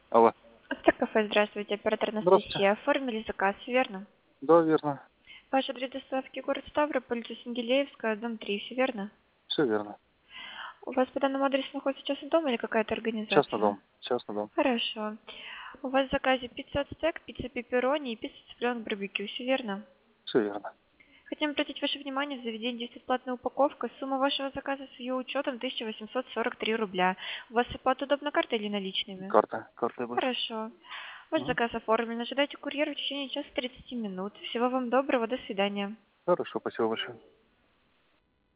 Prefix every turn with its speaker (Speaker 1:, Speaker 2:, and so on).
Speaker 1: Алло.
Speaker 2: Кафе, здравствуйте, оператор
Speaker 1: Здравствуйте.
Speaker 2: Анастасия. Оформили заказ, верно?
Speaker 1: Да, верно.
Speaker 2: Ваш адрес доставки город Ставрополь, улица Сингелеевская, дом 3, все верно?
Speaker 1: Все верно.
Speaker 2: У вас по данному адресу находится частный дом или какая-то
Speaker 1: Частный
Speaker 2: организация?
Speaker 1: дом. Частный дом.
Speaker 2: Хорошо. У вас в заказе пицца от стек, пицца пепперони и пицца цыпленок барбекю, все верно?
Speaker 1: Все верно.
Speaker 2: Хотим обратить ваше внимание, в заведении действует платная упаковка. Сумма вашего заказа с ее учетом 1843 рубля. У вас оплата удобна картой или наличными?
Speaker 1: Карта. Карта будет.
Speaker 2: Хорошо. Ваш
Speaker 1: Мгм.
Speaker 2: заказ оформлен. Ожидайте курьера в течение часа 30 минут. Всего вам доброго. До свидания.
Speaker 1: Хорошо, спасибо большое.